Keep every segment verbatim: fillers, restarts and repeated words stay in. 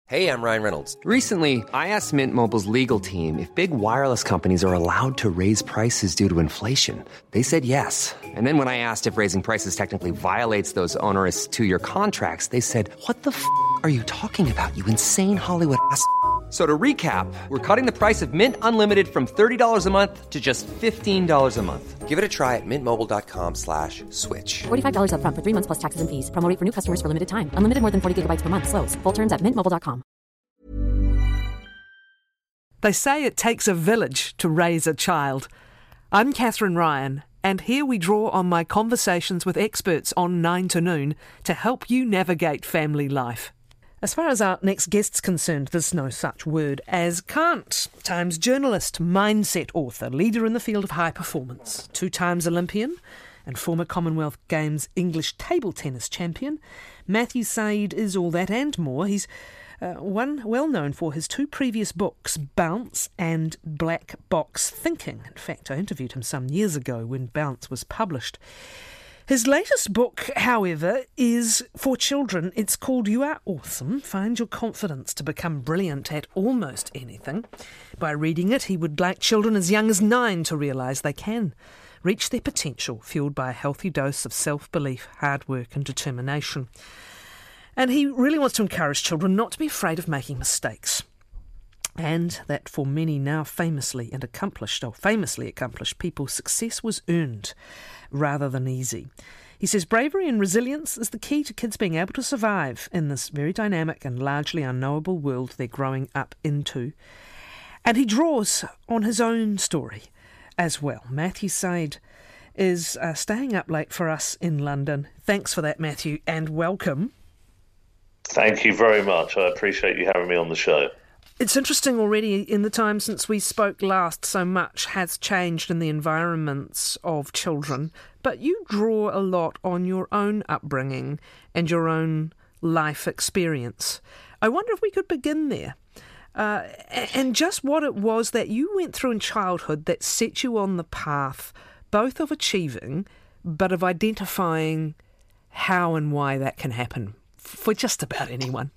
Hey, I'm Ryan Reynolds. Recently, I asked Mint Mobile's legal team if big wireless companies are allowed to raise prices due to inflation. They said yes. And then when I asked if raising prices technically violates those onerous two-year contracts, they said, what the f*** are you talking about, you insane Hollywood ass f- So to recap, we're cutting the price of Mint Unlimited from thirty dollars a month to just fifteen dollars a month. Give it a try at mintmobile.com slash switch. forty-five dollars up front for three months plus taxes and fees. Promo rate for new customers for limited time. Unlimited more than forty gigabytes per month. Slows full terms at mint mobile dot com. They say it takes a village to raise a child. I'm Catherine Ryan, and here we draw on my conversations with experts on nine to Noon to help you navigate family life. As far as our next guest's concerned, there's no such word as can't. Times journalist, mindset author, leader in the field of high performance, two times Olympian and former Commonwealth Games English table tennis champion, Matthew Syed is all that and more. He's uh, one well known for his two previous books, Bounce and Black Box Thinking. In fact, I interviewed him some years ago when Bounce was published. His latest book, however, is for children. It's called You Are Awesome. Find your confidence to become brilliant at almost anything. By reading it, he would like children as young as nine to realise they can reach their potential, fuelled by a healthy dose of self-belief, hard work and determination. And he really wants to encourage children not to be afraid of making mistakes. And that for many now famously and accomplished, or famously accomplished people, success was earned rather than easy. He says bravery and resilience is the key to kids being able to survive in this very dynamic and largely unknowable world they're growing up into. And he draws on his own story as well. Matthew Syed is uh, staying up late for us in London. Thanks for that, Matthew, and welcome. Thank you very much. I appreciate you having me on the show. It's interesting already in the time since we spoke last, so much has changed in the environments of children, but you draw a lot on your own upbringing and your own life experience. I wonder if we could begin there. Uh, and just what it was that you went through in childhood that set you on the path both of achieving, but of identifying how and why that can happen for just about anyone.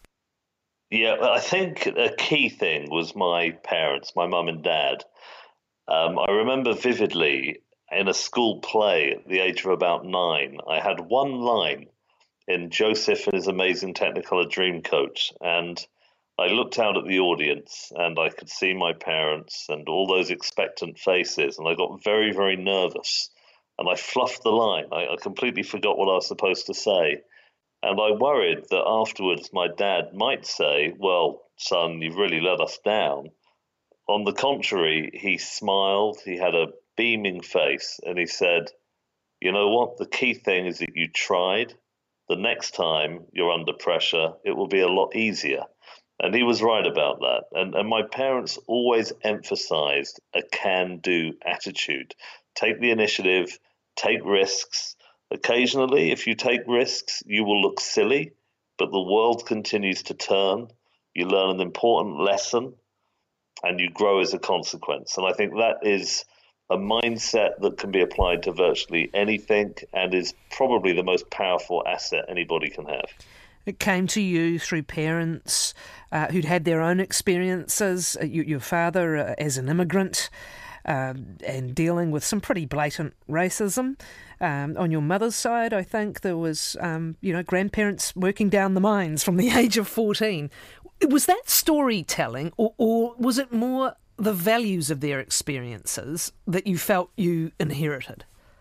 Yeah, I think a key thing was my parents, my mum and dad. Um, I remember vividly in a school play at the age of about nine, I had one line in Joseph and His Amazing Technicolor Dreamcoat, and I looked out at the audience and I could see my parents and all those expectant faces, and I got very, very nervous, and I fluffed the line. I, I completely forgot what I was supposed to say. And I worried that afterwards my dad might say, well, son, you've really let us down. On the contrary, he smiled, he had a beaming face, and he said, you know what, the key thing is that you tried. The next time you're under pressure, it will be a lot easier. And he was right about that. And, and my parents always emphasized a can-do attitude. Take the initiative, take risks. Occasionally, if you take risks, you will look silly, but the world continues to turn. You learn an important lesson, and you grow as a consequence. And I think that is a mindset that can be applied to virtually anything and is probably the most powerful asset anybody can have. It came to you through parents uh, who'd had their own experiences, uh, you, your father uh, as an immigrant, Um, and dealing with some pretty blatant racism. Um, on your mother's side, I think there was, um, you know, grandparents working down the mines from the age of fourteen. Was that storytelling, or, or was it more the values of their experiences that you felt you inherited?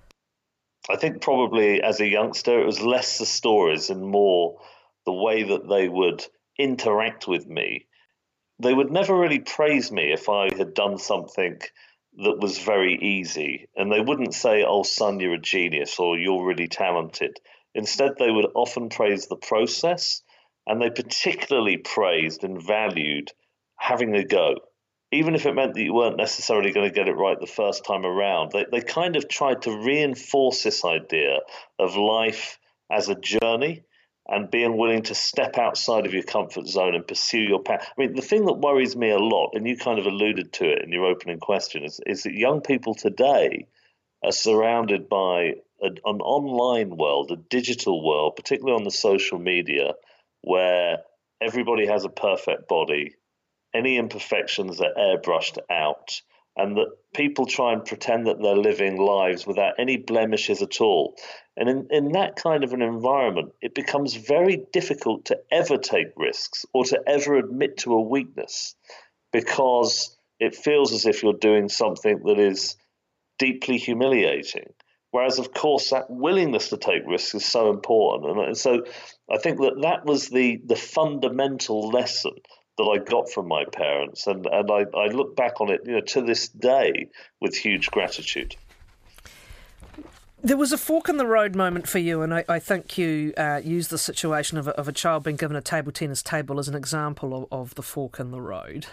I think probably as a youngster, it was less the stories and more the way that they would interact with me. They would never really praise me if I had done something that was very easy. And they wouldn't say, oh, son, you're a genius or you're really talented. Instead, they would often praise the process, and they particularly praised and valued having a go. Even if it meant that you weren't necessarily going to get it right the first time around, they, they kind of tried to reinforce this idea of life as a journey and being willing to step outside of your comfort zone and pursue your path. I mean, the thing that worries me a lot, and you kind of alluded to it in your opening question, is, is that young people today are surrounded by a, an online world, a digital world, particularly on the social media, where everybody has a perfect body, any imperfections are airbrushed out, and that people try and pretend that they're living lives without any blemishes at all. And in, in that kind of an environment, it becomes very difficult to ever take risks or to ever admit to a weakness, because it feels as if you're doing something that is deeply humiliating. Whereas, of course, that willingness to take risks is so important. And so I think that that was the, the fundamental lesson that I got from my parents. And, and I, I look back on it, you know, to this day with huge gratitude. There was a fork in the road moment for you, and I, I think you uh, used the situation of a, of a child being given a table tennis table as an example of, of the fork in the road.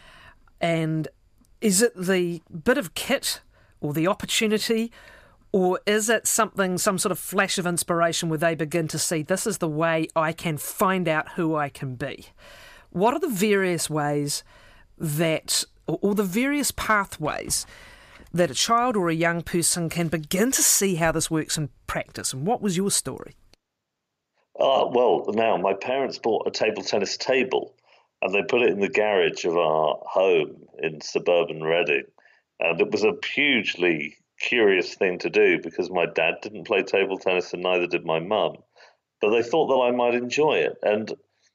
And is it the bit of kit or the opportunity, or is it something, some sort of flash of inspiration where they begin to see this is the way I can find out who I can be? What are the various ways that, or, or the various pathways that a child or a young person can begin to see how this works in practice? And what was your story? Uh, well, now, my parents bought a table tennis table and they put it in the garage of our home in suburban Reading. And it was a hugely curious thing to do because my dad didn't play table tennis and neither did my mum. But they thought that I might enjoy it. And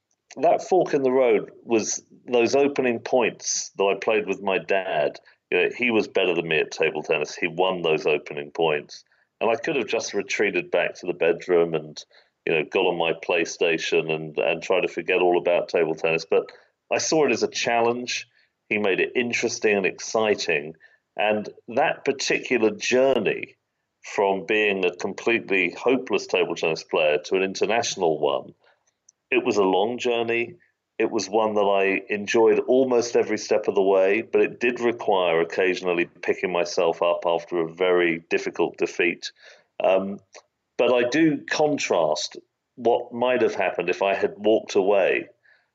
that fork in the road was those opening points that I played with my dad. You know, he was better than me at table tennis. He won those opening points. And I could have just retreated back to the bedroom and, you know, got on my PlayStation and, and tried to forget all about table tennis. But I saw it as a challenge. He made it interesting and exciting. And that particular journey from being a completely hopeless table tennis player to an international one, it was a long journey. It was one that I enjoyed almost every step of the way, but it did require occasionally picking myself up after a very difficult defeat. Um, but I do contrast what might have happened if I had walked away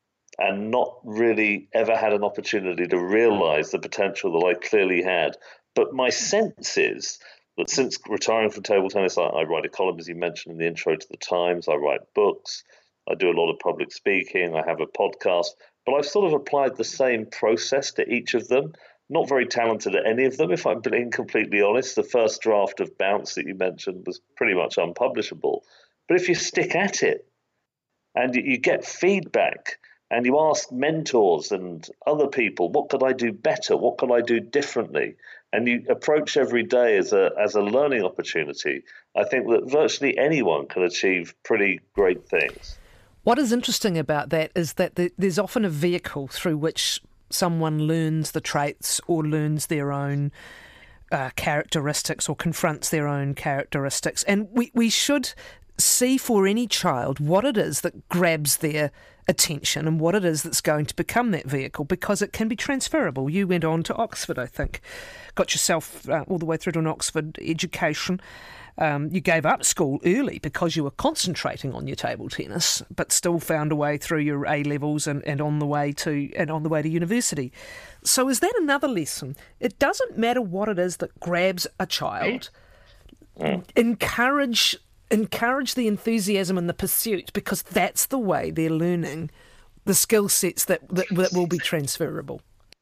and not really ever had an opportunity to realize the potential that I clearly had. But my sense is that since retiring from table tennis, I, I write a column, as you mentioned in the intro to the Times, I write books, I do a lot of public speaking, I have a podcast, but I've sort of applied the same process to each of them. Not very talented at any of them, if I'm being completely honest. The first draft of Bounce that you mentioned was pretty much unpublishable. But if you stick at it and you get feedback and you ask mentors and other people, what could I do better? What could I do differently? And you approach every day as a as a learning opportunity, I think that virtually anyone can achieve pretty great things. What is interesting about that is that there's often a vehicle through which someone learns the traits or learns their own uh, characteristics or confronts their own characteristics. And we, we should see for any child what it is that grabs their attention and what it is that's going to become that vehicle, because it can be transferable. You went on to Oxford, I think, got yourself uh, all the way through to an Oxford education. Um, you gave up school early because you were concentrating on your table tennis, but still found a way through your A levels and, and on the way to and on the way to university. So is that another lesson? It doesn't matter what it is that grabs a child. Mm. Encourage encourage the enthusiasm and the pursuit, because that's the way they're learning the skill sets that, that that will be transferable.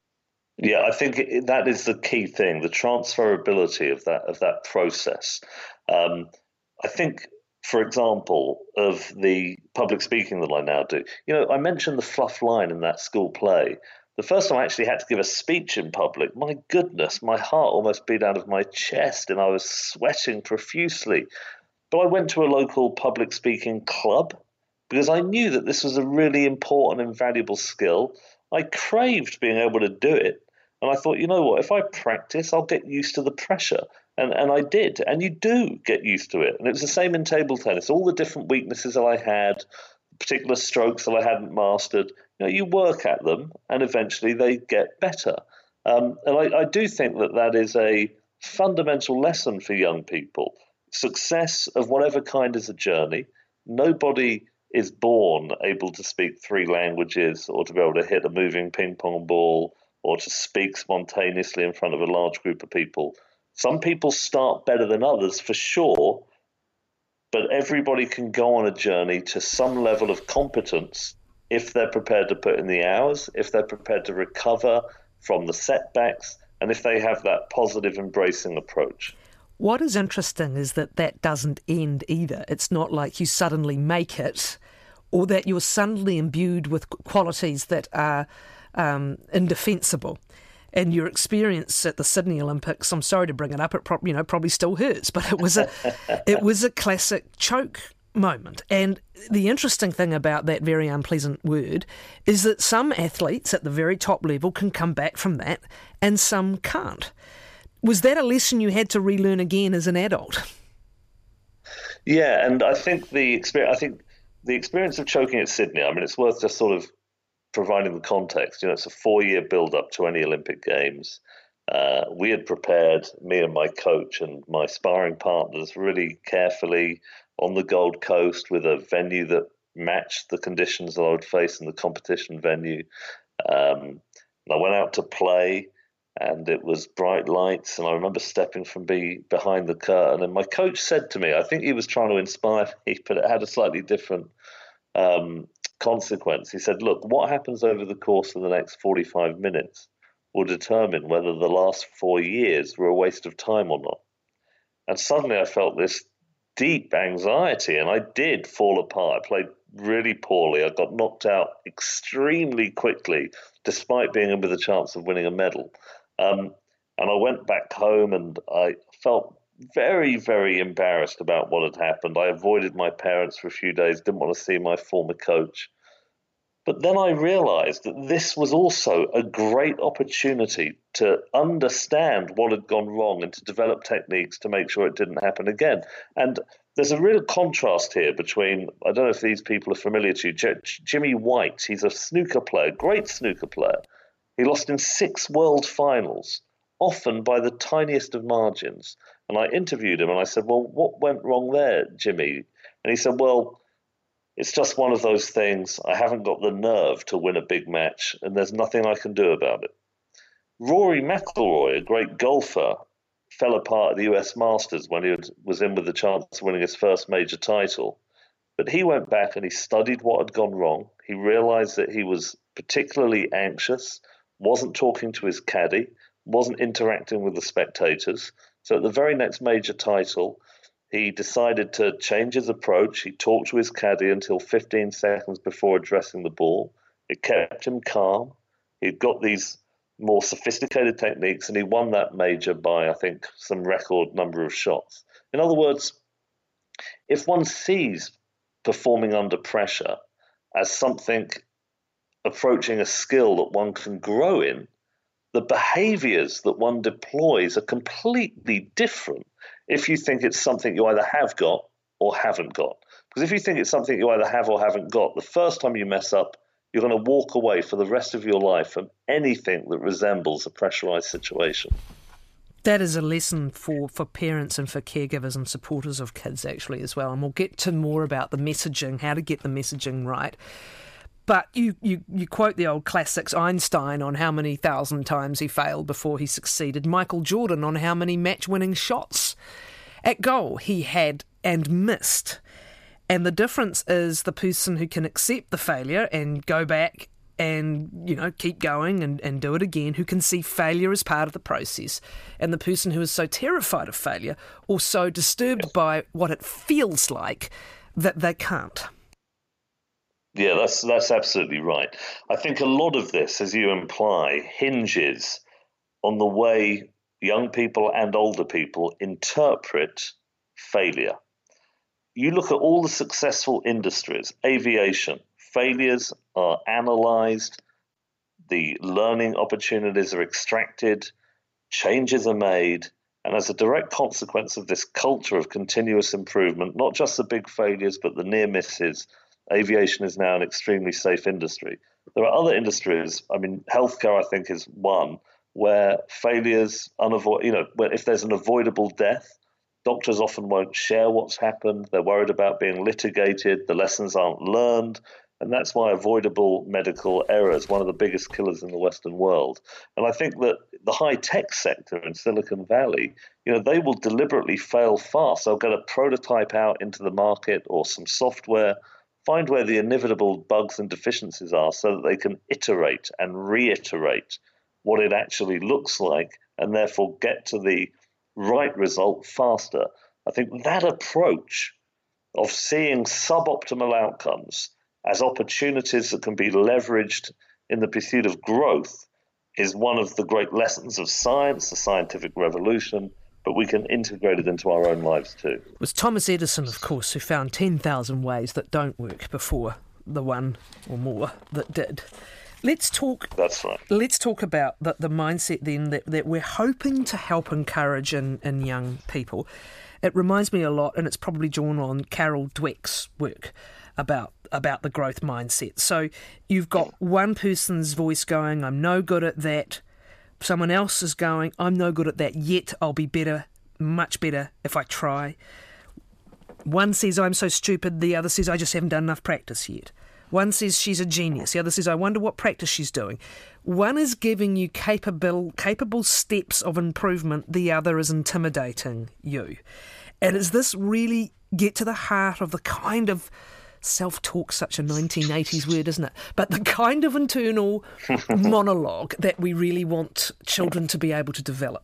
Yeah, I think that is the key thing, the transferability of that of that process. Um, I think, for example, of the public speaking that I now do, you know, I mentioned the fluff line in that school play. The first time I actually had to give a speech in public, my goodness, my heart almost beat out of my chest and I was sweating profusely. But I went to a local public speaking club because I knew that this was a really important and valuable skill. I craved being able to do it. And I thought, you know what, if I practice, I'll get used to the pressure. And and I did. And you do get used to it. And it was the same in table tennis. All the different weaknesses that I had, particular strokes that I hadn't mastered, you know, you work at them and eventually they get better. Um, and I, I do think that that is a fundamental lesson for young people. Success of whatever kind is a journey. Nobody is born able to speak three languages or to be able to hit a moving ping pong ball or to speak spontaneously in front of a large group of people. Some people start better than others, for sure, but everybody can go on a journey to some level of competence if they're prepared to put in the hours, if they're prepared to recover from the setbacks, and if they have that positive, embracing approach. What is interesting is that that doesn't end either. It's not like you suddenly make it, or that you're suddenly imbued with qualities that are um, indefensible. And your experience at the Sydney Olympics, I'm sorry to bring it up, it pro- you know probably still hurts, but it was a it was a classic choke moment. And the interesting thing about that very unpleasant word is that some athletes at the very top level can come back from that and some can't. Was that a lesson you had to relearn again as an adult? Yeah, and I think the experience, I think the experience of choking at Sydney, I mean, it's worth just sort of providing the context. You know, it's a four-year build-up to any Olympic Games. Uh, we had prepared, me and my coach and my sparring partners, really carefully on the Gold Coast with a venue that matched the conditions that I would face in the competition venue. Um, and I went out to play, and it was bright lights, and I remember stepping from be, behind the curtain, and my coach said to me, I think he was trying to inspire me, but it had a slightly different um, consequence. He said, look, what happens over the course of the next forty-five minutes will determine whether the last four years were a waste of time or not. And suddenly I felt this deep anxiety, and I did fall apart. I played really poorly. I got knocked out extremely quickly, despite being in with a chance of winning a medal. Um, and I went back home, and I felt very, very embarrassed about what had happened. I avoided my parents for a few days, didn't want to see my former coach. But then I realized that this was also a great opportunity to understand what had gone wrong and to develop techniques to make sure it didn't happen again. And there's a real contrast here between, I don't know if these people are familiar to you, J- Jimmy White. He's a snooker player, great snooker player. He lost in six world finals, often by the tiniest of margins. And I interviewed him and I said, well, what went wrong there, Jimmy? And he said, well, it's just one of those things. I haven't got the nerve to win a big match, and there's nothing I can do about it. Rory McIlroy, a great golfer, fell apart at the U S Masters when he was in with the chance of winning his first major title. But he went back and he studied what had gone wrong. He realized that he was particularly anxious, wasn't talking to his caddy, wasn't interacting with the spectators. So at the very next major title, he decided to change his approach. He talked to his caddy until fifteen seconds before addressing the ball. It kept him calm. He'd got these more sophisticated techniques, and he won that major by, I think, some record number of shots. In other words, if one sees performing under pressure as something approaching a skill that one can grow in, the behaviors that one deploys are completely different if you think it's something you either have got or haven't got. Because if you think it's something you either have or haven't got, the first time you mess up, you're going to walk away for the rest of your life from anything that resembles a pressurized situation. That is a lesson for, for parents and for caregivers and supporters of kids, actually, as well. And we'll get to more about the messaging, how to get the messaging right. But you, you, you quote the old classics, Einstein on how many thousand times he failed before he succeeded, Michael Jordan on how many match-winning shots at goal he had and missed. And the difference is the person who can accept the failure and go back and, you know, keep going and, and do it again, who can see failure as part of the process, and the person who is so terrified of failure or so disturbed by what it feels like that they can't. Yeah, that's that's absolutely right. I think a lot of this, as you imply, hinges on the way young people and older people interpret failure. You look at all the successful industries, aviation, failures are analyzed, the learning opportunities are extracted, changes are made, and as a direct consequence of this culture of continuous improvement, not just the big failures, but the near misses, aviation is now an extremely safe industry. There are other industries, I mean, healthcare, I think, is one, where failures, unavoid, you know, if there's an avoidable death, doctors often won't share what's happened. They're worried about being litigated. The lessons aren't learned. And that's why avoidable medical error is one of the biggest killers in the Western world. And I think that the high-tech sector in Silicon Valley, you know, they will deliberately fail fast. They'll get a prototype out into the market or some software. find where the inevitable bugs and deficiencies are so that they can iterate and reiterate what it actually looks like and therefore get to the right result faster. I think that approach of seeing suboptimal outcomes as opportunities that can be leveraged in the pursuit of growth is one of the great lessons of science, the scientific revolution, but we can integrate it into our own lives too. It was Thomas Edison, of course, who found ten thousand ways that don't work before the one or more that did. Let's talk. That's right. Let's talk about the, the mindset then that, that we're hoping to help encourage in, in young people. It reminds me a lot, and it's probably drawn on Carol Dweck's work about about the growth mindset. So you've got one person's voice going, I'm no good at that. Someone else is going, I'm no good at that yet. I'll be better, much better if I try. One says, I'm so stupid. The other says, I just haven't done enough practice yet. One says she's a genius. The other says, I wonder what practice she's doing. One is giving you capable, capable steps of improvement. The other is intimidating you. And does this really get to the heart of the kind of self-talk, such a nineteen eighties word, isn't it? But the kind of internal monologue that we really want children to be able to develop.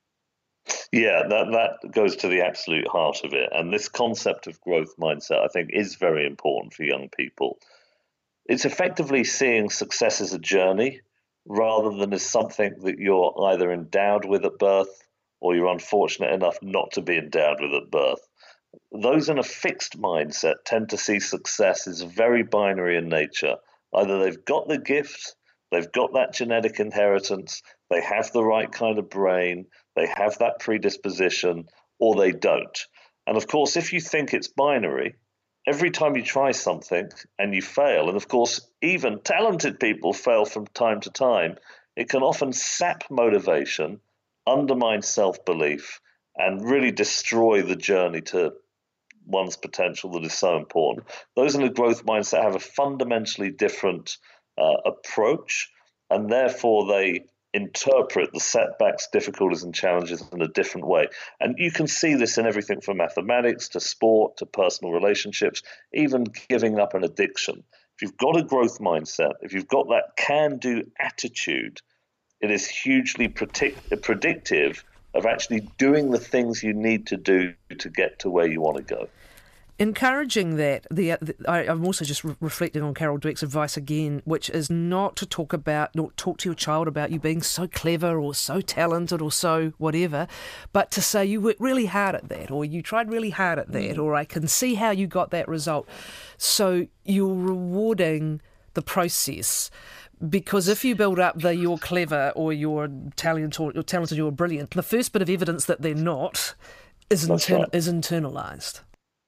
Yeah, that, that goes to the absolute heart of it. And this concept of growth mindset, I think, is very important for young people. It's effectively seeing success as a journey rather than as something that you're either endowed with at birth or you're unfortunate enough not to be endowed with at birth. Those in a fixed mindset tend to see success as very binary in nature. Either they've got the gift, they've got that genetic inheritance, they have the right kind of brain, they have that predisposition, or they don't. And of course, if you think it's binary, every time you try something and you fail, and of course, even talented people fail from time to time, it can often sap motivation, undermine self-belief, and really destroy the journey to one's potential that is so important. Those in a growth mindset have a fundamentally different uh, approach, and therefore they interpret the setbacks, difficulties, and challenges in a different way. And you can see this in everything from mathematics to sport to personal relationships, even giving up an addiction. If you've got a growth mindset, if you've got that can-do attitude, it is hugely predict- predictive of actually doing the things you need to do to get to where you want to go. Encouraging that, the, the I, I'm also just re- reflecting on Carol Dweck's advice again, which is not to talk about, not talk to your child about you being so clever or so talented or so whatever, but to say you worked really hard at that, or you tried really hard at that, or I can see how you got that result. So you're rewarding the process. Because if you build up the you're clever or you're talented or you're talented, you're brilliant, the first bit of evidence that they're not is, inter- right. is internalised.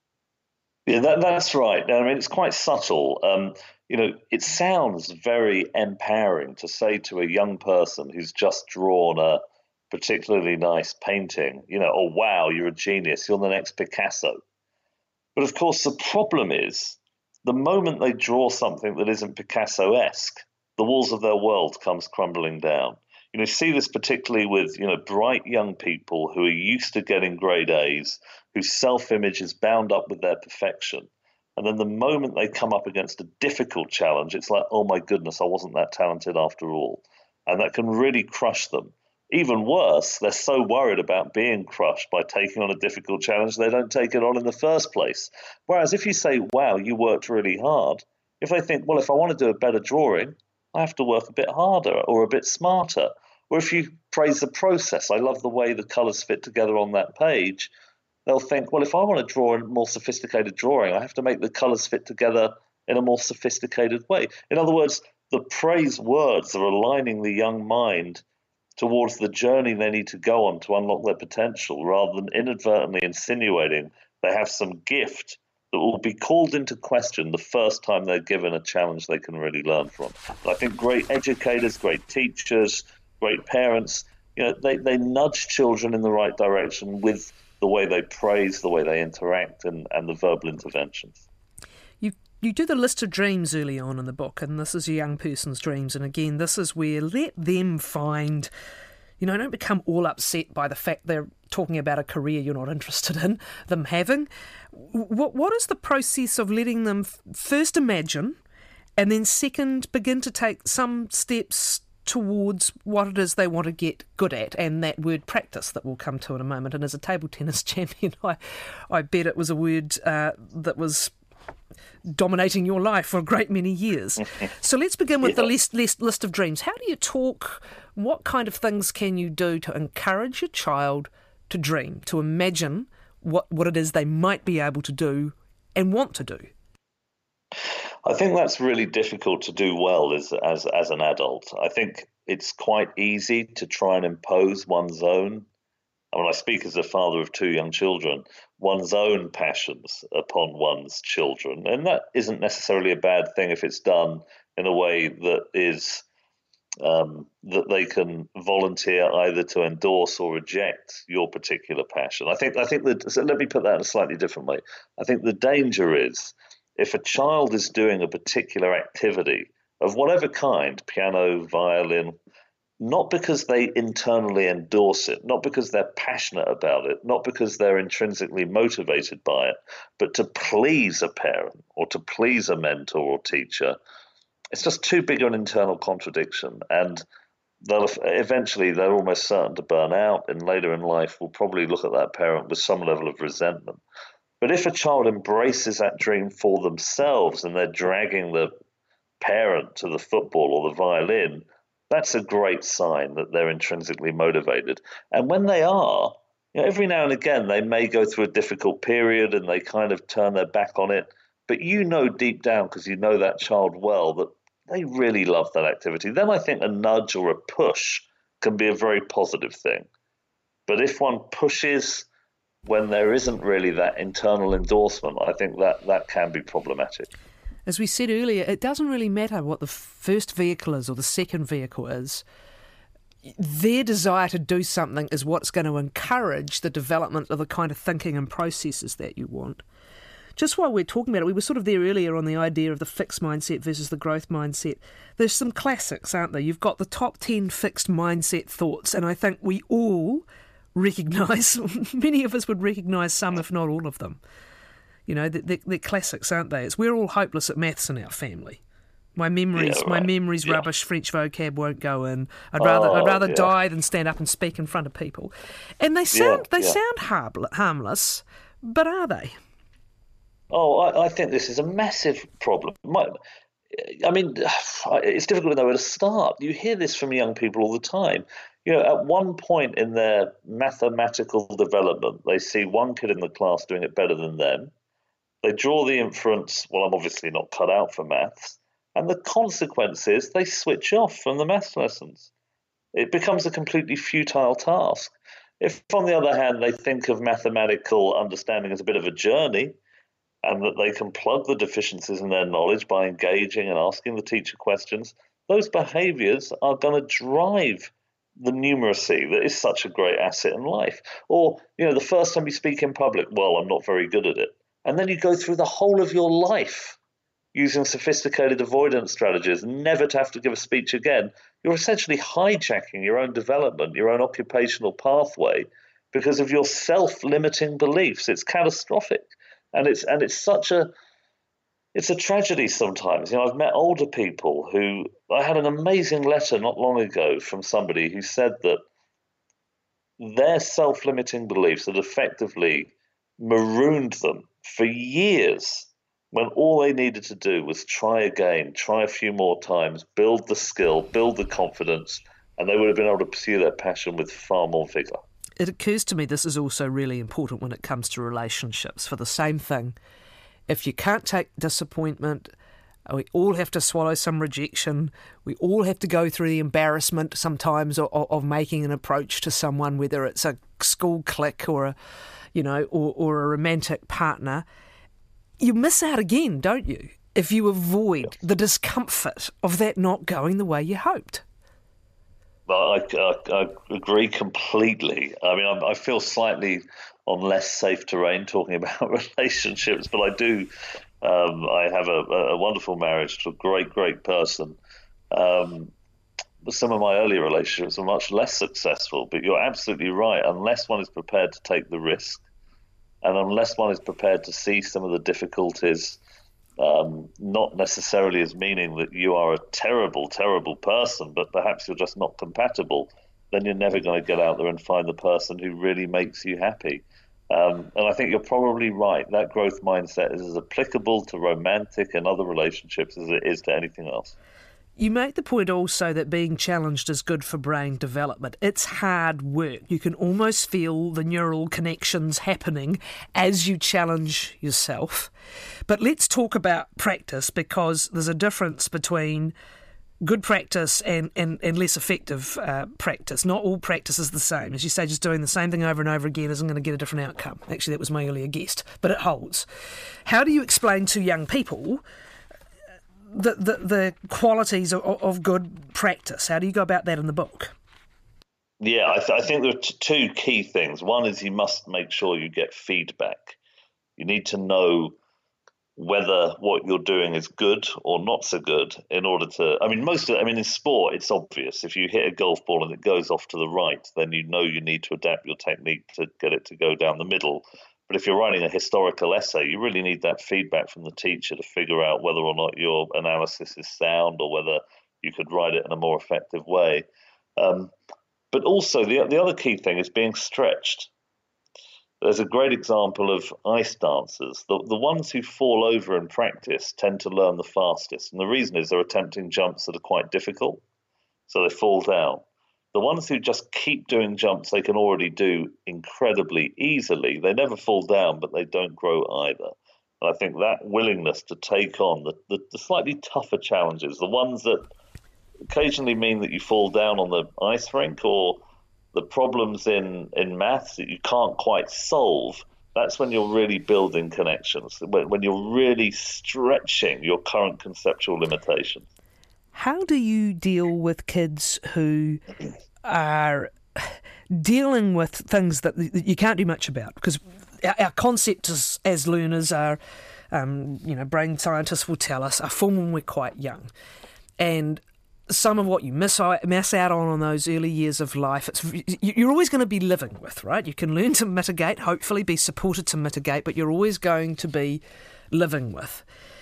Yeah, that, that's right. I mean, it's quite subtle. Um, you know, it sounds very empowering to say to a young person who's just drawn a particularly nice painting, you know, oh, wow, you're a genius, you're the next Picasso. But of course, the problem is the moment they draw something that isn't Picasso-esque, the walls of their world comes crumbling down. You know, you see this particularly with, you know, bright young people who are used to getting grade A's, whose self-image is bound up with their perfection. And then the moment they come up against a difficult challenge, it's like, oh my goodness, I wasn't that talented after all. And that can really crush them. Even worse, they're so worried about being crushed by taking on a difficult challenge, they don't take it on in the first place. Whereas if you say, wow, you worked really hard, if they think, well, if I want to do a better drawing, I have to work a bit harder or a bit smarter. Or if you praise the process, I love the way the colours fit together on that page, they'll think, well, if I want to draw a more sophisticated drawing, I have to make the colours fit together in a more sophisticated way. In other words, the praise words are aligning the young mind towards the journey they need to go on to unlock their potential, rather than inadvertently insinuating they have some gift that will be called into question the first time they're given a challenge they can really learn from. And I think great educators, great teachers, great parents, you know, they, they nudge children in the right direction with the way they praise, the way they interact, and, and the verbal interventions. You you do the list of dreams early on in the book, and this is a young person's dreams. And again, this is where let them find You know, don't become all upset by the fact they're talking about a career you're not interested in them having. What What is the process of letting them f- first imagine and then second begin to take some steps towards what it is they want to get good at, and that word practice that we'll come to in a moment? And as a table tennis champion, I, I bet it was a word uh, that was dominating your life for a great many years. So let's begin with yeah. the list, list, list of dreams. How do you talk? What kind of things can you do to encourage your child to dream, to imagine what, what it is they might be able to do and want to do? I think that's really difficult to do well as as as an adult. I think it's quite easy to try and impose one's own, and when I speak as a father of two young children, one's own passions upon one's children. And that isn't necessarily a bad thing if it's done in a way that is um, that they can volunteer either to endorse or reject your particular passion. I think I think that, so let me put that in a slightly different way. I think the danger is if a child is doing a particular activity of whatever kind, piano, violin, not because they internally endorse it, not because they're passionate about it, not because they're intrinsically motivated by it, but to please a parent or to please a mentor or teacher, it's just too big an internal contradiction. And they'll eventually, they're almost certain to burn out, and later in life will probably look at that parent with some level of resentment. But if a child embraces that dream for themselves and they're dragging the parent to the football or the violin, that's a great sign that they're intrinsically motivated. And when they are, you know, every now and again they may go through a difficult period and they kind of turn their back on it. But you know deep down, because you know that child well, that they really love that activity. Then I think a nudge or a push can be a very positive thing. But if one pushes when there isn't really that internal endorsement, I think that that can be problematic. As we said earlier, it doesn't really matter what the first vehicle is or the second vehicle is. Their desire to do something is what's going to encourage the development of the kind of thinking and processes that you want. Just while we're talking about it, we were sort of there earlier on the idea of the fixed mindset versus the growth mindset. There's some classics, aren't there? You've got the top ten fixed mindset thoughts, and I think we all recognise, many of us would recognise some, if not all of them. You know, they're, they're classics, aren't they? It's we're all hopeless at maths in our family. My memory's yeah, right. my memory's yeah. rubbish. French vocab won't go in. I'd rather oh, I'd rather yeah. die than stand up and speak in front of people. And they sound yeah, they yeah. sound harmless, harmless, but are they? Oh, I, I think this is a massive problem. My, I mean, it's difficult to know where to start. You hear this from young people all the time. You know, at one point in their mathematical development, they see one kid in the class doing it better than them. They draw the inference, well, I'm obviously not cut out for maths. And the consequence is they switch off from the maths lessons. It becomes a completely futile task. If, on the other hand, they think of mathematical understanding as a bit of a journey, and that they can plug the deficiencies in their knowledge by engaging and asking the teacher questions, those behaviours are going to drive the numeracy that is such a great asset in life. Or, you know, the first time you speak in public, well, I'm not very good at it. And then you go through the whole of your life using sophisticated avoidance strategies, never to have to give a speech again. You're essentially hijacking your own development, your own occupational pathway, because of your self-limiting beliefs. It's catastrophic. And it's and it's such a it's a tragedy sometimes. You know, I've met older people who I had an amazing letter not long ago from somebody who said that their self-limiting beliefs had effectively marooned them for years, when all they needed to do was try again, try a few more times, build the skill, build the confidence, and they would have been able to pursue their passion with far more vigour. It occurs to me this is also really important when it comes to relationships. For the same thing, if you can't take disappointment, we all have to swallow some rejection. We all have to go through the embarrassment sometimes of, of making an approach to someone, whether it's a school clique or a, you know, or, or a romantic partner. You miss out again, don't you, if you avoid the discomfort of that not going the way you hoped. I, I, I agree completely. I mean, I, I feel slightly on less safe terrain talking about relationships, but I do. Um, I have a, a wonderful marriage to a great, great person. Um, some of my earlier relationships were much less successful. But you're absolutely right. Unless one is prepared to take the risk, and unless one is prepared to see some of the difficulties, um, not necessarily as meaning that you are a terrible, terrible person, but perhaps you're just not compatible, then you're never going to get out there and find the person who really makes you happy. Um, and I think you're probably right. That growth mindset is as applicable to romantic and other relationships as it is to anything else. You make the point also that being challenged is good for brain development. It's hard work. You can almost feel the neural connections happening as you challenge yourself. But let's talk about practice, because there's a difference between good practice and, and, and less effective uh, practice. Not all practice is the same. As you say, just doing the same thing over and over again isn't going to get a different outcome. Actually, that was my earlier guest, but it holds. How do you explain to young people The, the the qualities of, of good practice? How do you go about that in the book? Yeah, I, th- I think there are t- two key things. One is you must make sure you get feedback. You need to know whether what you're doing is good or not so good in order to, I mean, most of, I mean, in sport, it's obvious. If you hit a golf ball and it goes off to the right, then you know you need to adapt your technique to get it to go down the middle. But if you're writing a historical essay, you really need that feedback from the teacher to figure out whether or not your analysis is sound or whether you could write it in a more effective way. Um, but also, the, the other key thing is being stretched. There's a great example of ice dancers. The, the ones who fall over in practice tend to learn the fastest. And the reason is they're attempting jumps that are quite difficult, so they fall down. The ones who just keep doing jumps they can already do incredibly easily, they never fall down, but they don't grow either. And I think that willingness to take on the, the, the slightly tougher challenges, the ones that occasionally mean that you fall down on the ice rink, or the problems in, in maths that you can't quite solve, that's when you're really building connections, when, when you're really stretching your current conceptual limitations. How do you deal with kids who are dealing with things that you can't do much about? Because our, our concepts as, as learners are, um, you know, brain scientists will tell us, are formed when we're quite young. And some of what you miss out, miss out on in those early years of life, it's, you're always going to be living with, right? You can learn to mitigate, hopefully be supported to mitigate, but you're always going to be living with.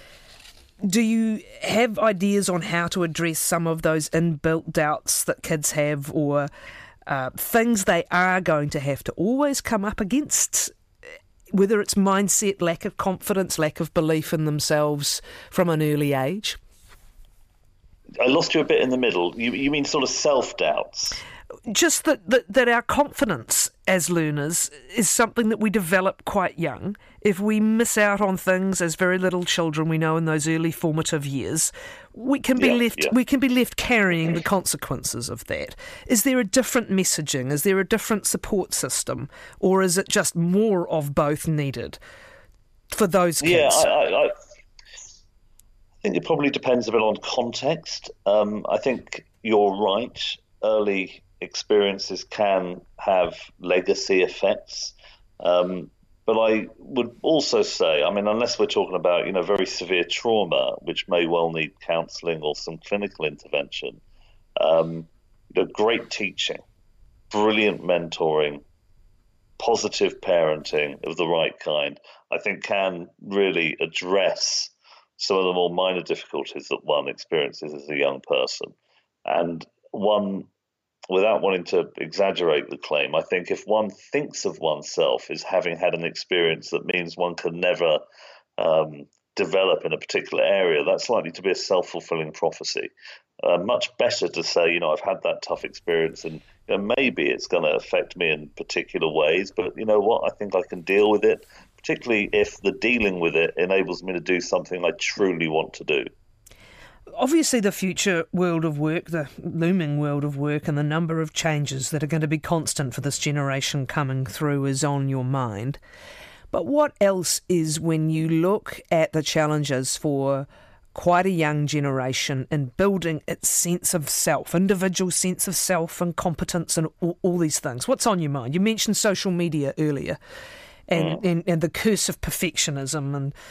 Do you have ideas on how to address some of those inbuilt doubts that kids have, or uh, things they are going to have to always come up against, whether it's mindset, lack of confidence, lack of belief in themselves from an early age? I lost you a bit in the middle. You, you mean sort of self-doubts? Just that, that that our confidence as learners is something that we develop quite young. If we miss out on things as very little children, we know in those early formative years, we can be yeah, left yeah. we can be left carrying the consequences of that. Is there a different messaging? Is there a different support system, or is it just more of both needed for those kids? Yeah, I, I, I think it probably depends a bit on context. Um, I think you're right. Early experiences can have legacy effects. Um, but I would also say, I mean, unless we're talking about, you know, very severe trauma, which may well need counselling or some clinical intervention, um, you know, great teaching, brilliant mentoring, positive parenting of the right kind, I think can really address some of the more minor difficulties that one experiences as a young person. And one, without wanting to exaggerate the claim, I think if one thinks of oneself as having had an experience that means one can never um, develop in a particular area, that's likely to be a self-fulfilling prophecy. Uh, much better to say, you know, I've had that tough experience and you know, maybe it's going to affect me in particular ways, but you know what, I think I can deal with it, particularly if the dealing with it enables me to do something I truly want to do. Obviously, the future world of work, the looming world of work, and the number of changes that are going to be constant for this generation coming through is on your mind. But what else is, when you look at the challenges for quite a young generation in building its sense of self, individual sense of self and competence and all, all these things? What's on your mind? You mentioned social media earlier and, mm. and, and the curse of perfectionism and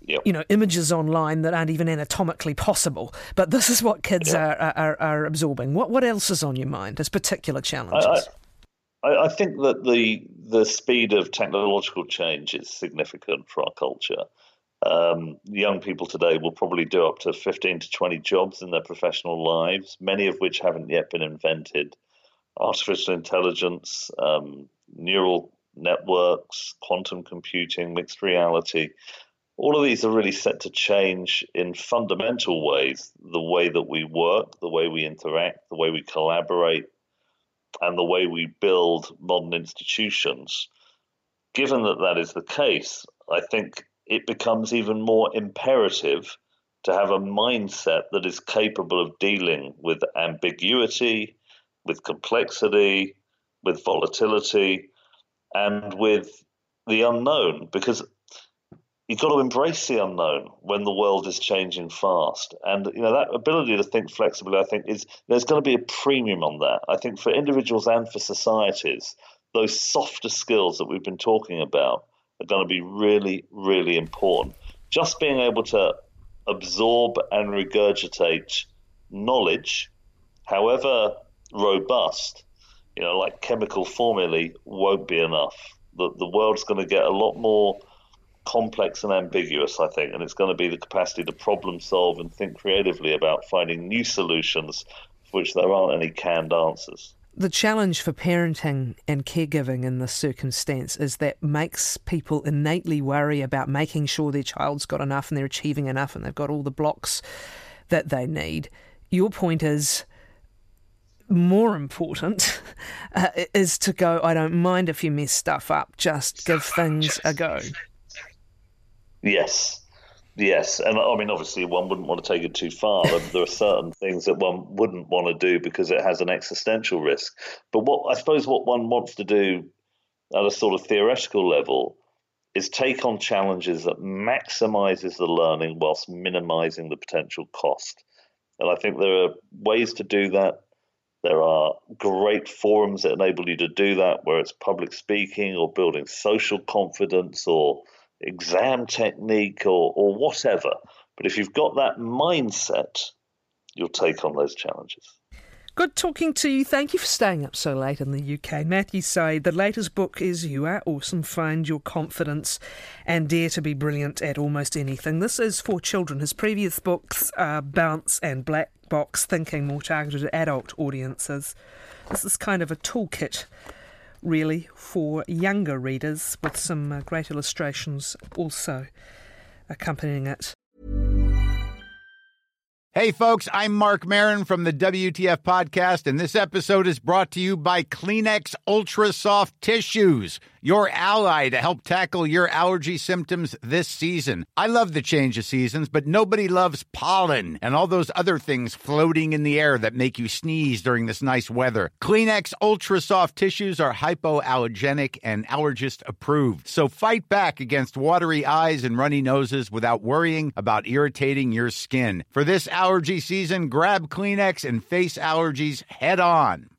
Yep. you know, images online that aren't even anatomically possible. But this is what kids Yep. are, are are absorbing. What what else is on your mind as particular challenges? I, I, I think that the the speed of technological change is significant for our culture. Um, young people today will probably do up to fifteen to twenty jobs in their professional lives, many of which haven't yet been invented. Artificial intelligence, um, neural networks, quantum computing, mixed reality, all of these are really set to change in fundamental ways the way that we work, the way we interact, the way we collaborate, and the way we build modern institutions. Given that that is the case, I think it becomes even more imperative to have a mindset that is capable of dealing with ambiguity, with complexity, with volatility, and with the unknown, because you've got to embrace the unknown when the world is changing fast. And you know that ability to think flexibly, I think, is there's going to be a premium on that. I think for individuals and for societies, those softer skills that we've been talking about are going to be really, really important. Just being able to absorb and regurgitate knowledge, however robust, you know, like chemical formulae, won't be enough. The, the world's going to get a lot more complex and ambiguous, I think, and it's going to be the capacity to problem solve and think creatively about finding new solutions for which there aren't any canned answers. The challenge for parenting and caregiving in this circumstance is that makes people innately worry about making sure their child's got enough and they're achieving enough and they've got all the blocks that they need. Your point is more important uh, is to go, I don't mind if you mess stuff up, just give things a go. Yes. Yes, and I mean, obviously, one wouldn't want to take it too far. There are certain things that one wouldn't want to do because it has an existential risk. But what I suppose what one wants to do at a sort of theoretical level is take on challenges that maximizes the learning whilst minimizing the potential cost. And I think there are ways to do that. There are great forums that enable you to do that, where it's public speaking or building social confidence or exam technique or, or whatever. But if you've got that mindset, you'll take on those challenges. Good talking to you. Thank you for staying up so late in the U K. Matthew Syed, the latest book is You Are Awesome, Find Your Confidence and Dare to be Brilliant at Almost Anything. This is for children. His previous books are Bounce and Black Box Thinking, more targeted at adult audiences. This is kind of a toolkit, really, for younger readers, with some uh, great illustrations also accompanying it. Hey folks, I'm Mark Maron from the W T F Podcast, and this episode is brought to you by Kleenex Ultra Soft Tissues, your ally to help tackle your allergy symptoms this season. I love the change of seasons, but nobody loves pollen and all those other things floating in the air that make you sneeze during this nice weather. Kleenex Ultra Soft Tissues are hypoallergenic and allergist approved, so fight back against watery eyes and runny noses without worrying about irritating your skin. For this allergy season, grab Kleenex and face allergies head on.